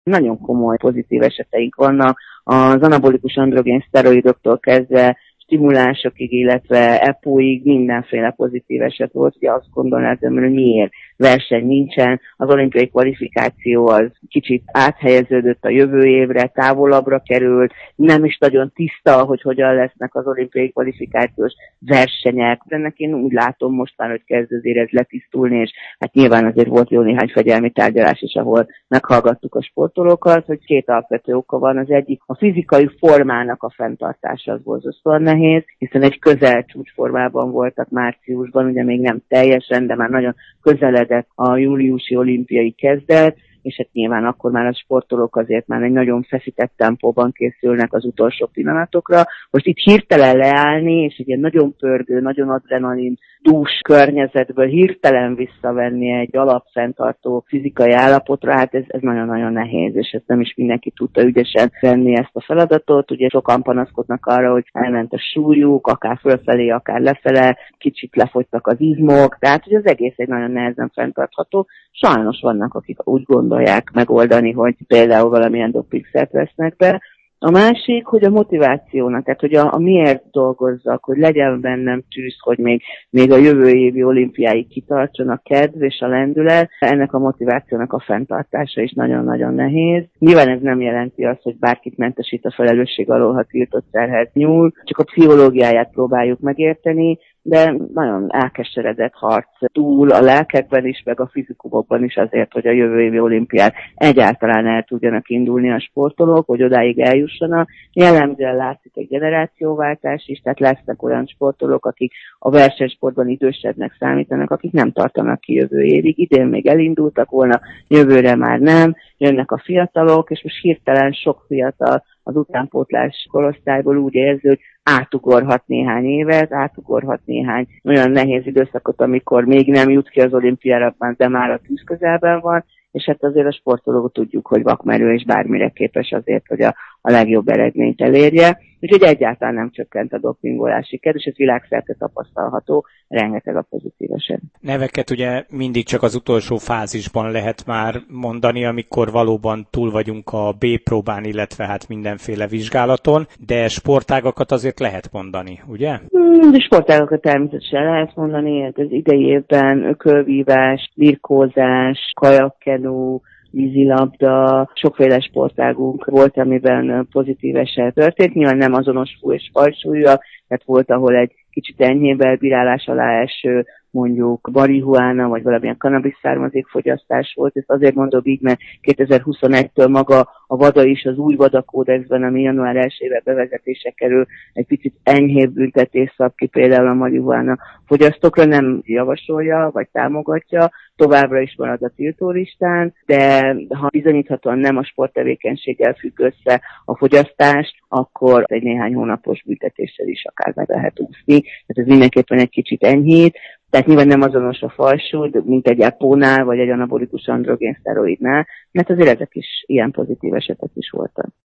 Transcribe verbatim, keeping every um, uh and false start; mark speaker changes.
Speaker 1: Nagyon komoly pozitív eseteink vannak, az anabolikus androgén szteroidoktól kezdve stimulásokig, illetve epóig mindenféle pozitív eset volt. Ugye azt gondolnám, hogy miért verseny nincsen, az olimpiai kvalifikáció az kicsit áthelyeződött a jövő évre, távolabbra került, nem is nagyon tiszta, hogy hogyan lesznek az olimpiai kvalifikációs versenyek. Ennek én úgy látom most már, hogy kezd azért ez letisztulni, és hát nyilván azért volt jó néhány fegyelmi tárgyalás is, ahol meghallgattuk a sportolókat, hogy két alapvető oka van. Az egyik a fizikai formának a fenntartása, az borzasztóan nehéz, hiszen egy közel csúcsformában voltak márciusban, ugye még nem teljesen, de már nagyon közeledett a júliusi olimpiai kezdet, és hát nyilván akkor már a sportolók azért már egy nagyon feszített tempóban készülnek az utolsó pillanatokra. Most itt hirtelen leállni, és egy ilyen nagyon pörgő, nagyon adrenalin dús környezetből hirtelen visszavenni egy alapfenntartó fizikai állapotra, hát ez, ez nagyon-nagyon nehéz, és ezt nem is mindenki tudta ügyesen venni ezt a feladatot. Ugye sokan panaszkodnak arra, hogy elment a súlyuk, akár fölfelé, akár lefele, kicsit lefogytak az izmok, tehát hogy az egész egy nagyon nehezen fenntartható. Sajnos vannak, akik úgy gondolják megoldani, hogy például valamilyen dopingszert vesznek be. A másik, hogy a motivációnak, tehát hogy a, a miért dolgozzak, hogy legyen bennem tűz, hogy még, még a jövő évi olimpiáig kitartson a kedv és a lendület, ennek a motivációnak a fenntartása is nagyon-nagyon nehéz. Nyilván ez nem jelenti azt, hogy bárkit mentesít a felelősség alól, ha tiltott szerhez nyúl, csak a pszichológiáját próbáljuk megérteni, de nagyon elkeseredett harc túl a lelkekben is, meg a fizikumokban is azért, hogy a jövő évi olimpián egyáltalán el tudjanak indulni a sportolók, hogy odáig eljussanak. Jellemzően látszik egy generációváltás is, tehát lesznek olyan sportolók, akik a versenysportban idősebbnek számítanak, akik nem tartanak ki jövő évig. Idén még elindultak volna, jövőre már nem, jönnek a fiatalok, és most hirtelen sok fiatal az utánpótlás korosztályból úgy érzi, hogy átugorhat néhány évet, átugorhat néhány olyan nehéz időszakot, amikor még nem jut ki az olimpiára, de már a tűz közelben van, és hát azért a sportoló tudjuk, hogy vakmerő és bármire képes azért, hogy a, a legjobb eredményt elérje. Úgyhogy egyáltalán nem csökkent a dopingolási kedv, és ez világszerte tapasztalható, rengeteg a pozitív eset.
Speaker 2: Neveket ugye mindig csak az utolsó fázisban lehet már mondani, amikor valóban túl vagyunk a B-próbán, illetve hát mindenféle vizsgálaton, de sportágakat azért lehet mondani, ugye?
Speaker 1: Hmm, de sportágakat természetesen lehet mondani, hát az idei évben ökölvívás, birkózás, kajakkenú, vízilabda, sokféle sportágunk volt, amiben pozitív eset történt. Nyilván nem azonos fú- és fajsúlyúak, tehát volt, ahol egy kicsit enyhébb elbírálás alá eső, mondjuk marihuána, vagy valamilyen kannabisz származékfogyasztás volt. Ezt azért mondom így, mert kétezer-huszonegytől maga a VADA is az új VADA kódexben, ami január elsejével bevezetése kerül, egy picit enyhébb büntetés szab ki például a marihuána fogyasztókra, nem javasolja, vagy támogatja, továbbra is marad a tiltólistán, de ha bizonyíthatóan nem a sporttevékenységgel függ össze a fogyasztást, akkor egy néhány hónapos büntetéssel is akár meg lehet úszni. Tehát ez mindenképpen egy kicsit enyhít. Tehát nyilván nem azonos a fajsúly, mint egy epónál, vagy egy anabolikus androgén szteroidnál, mert azért ezek is ilyen pozitív esetek is voltak.